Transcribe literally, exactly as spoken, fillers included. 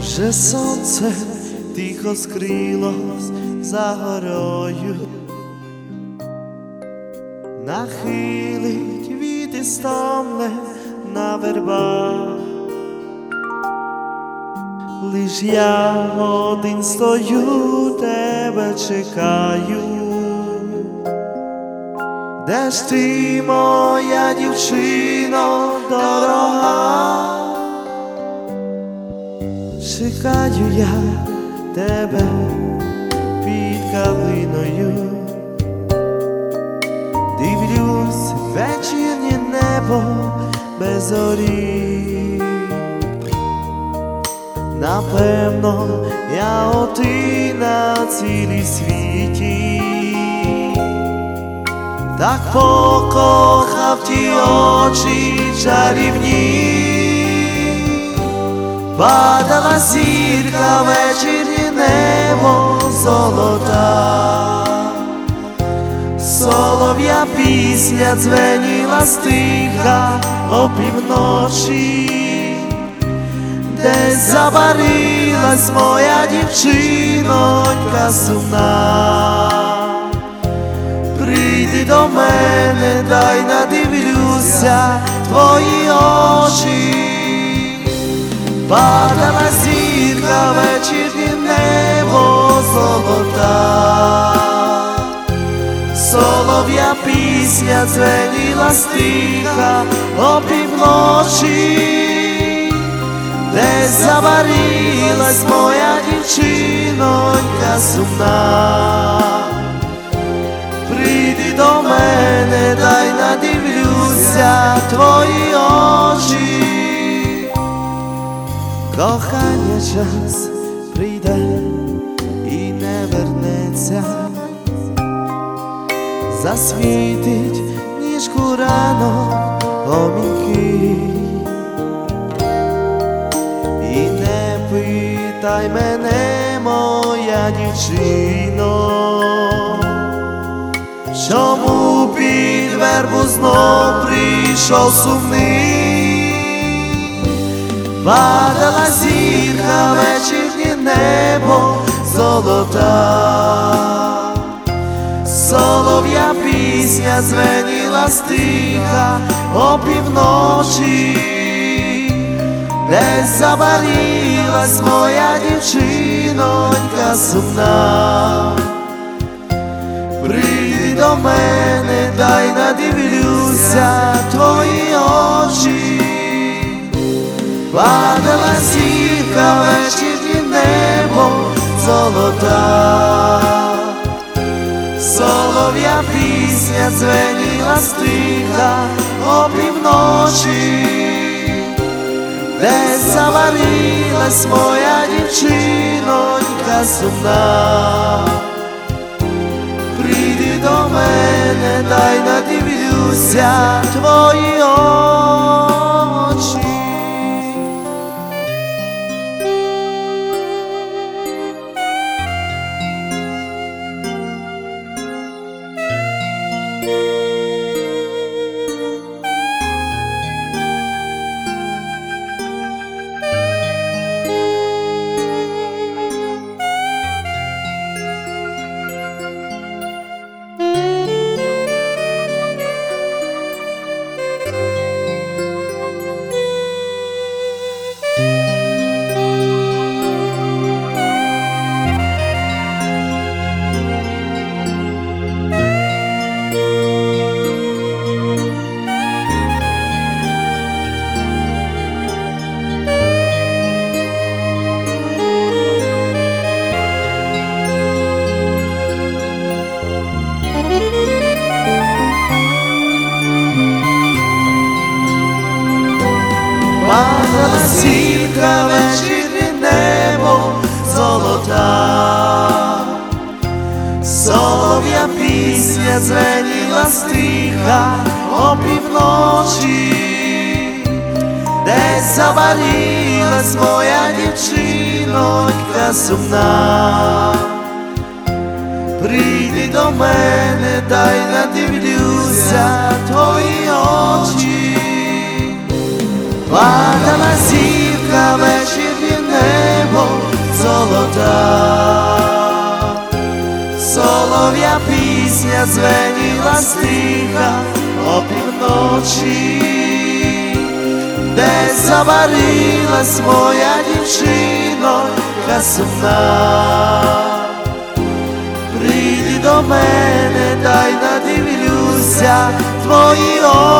Вже сонце тихо скрилось за горою, нахилить віти стомле на вербах. Лиш я один стою, тебе чекаю. Де ж ти, моя дівчино дорога? Чекаю я тебе під калиною, дивлюсь вечірнє небо без зорі. Напевно, я один на цілій світі, так покохав ті очі чарівні. Падала зірка, вечірнє небо золота, солов'я пісня дзвеніла стиха опівночі. Десь забарилась моя дівчинонька сумна. Прийди до мене, дай надивлюся твої очі. Падала зірка, вечірнє небо золота, солов'я пісня дзвеніла стиха опівночі. Десь заварилась моя дівчинонька сумна. Прийди до мене, дай надивлюся твої очі. Кохання час прийде і не вернеться, засвітить ніжку ранок помінкий. І не питай мене, моя дівчино, чому під вербу знов прийшов сумний. Падала зірка, вечірнє небо золота, солов'я пісня дзвеніла стиха опівночі. Десь забарилась моя дівчинонька сумна. Прийди до мене, дай надивлюся твої очі. Падала зірка, вечірнє небо золота, солов'я пісня дзвеніла стиха опівночі. Десь заварилась моя дівчинонька сумна. Прийди до мене, дай надивлюся твої очі. Падала зірка, вечірнє небо золота, солов'я пісня дзвеніла стиха опівночі. Десь заварилась моя дівчинонька сумна. Прийди до мене, дай надивлюся твої очі. Падала зірка, вечірнє небо пісня звеніла стиха опівночі, де заварилась моя дівчинонька сумна. Прийди до мене, дай надивлюся твої очі.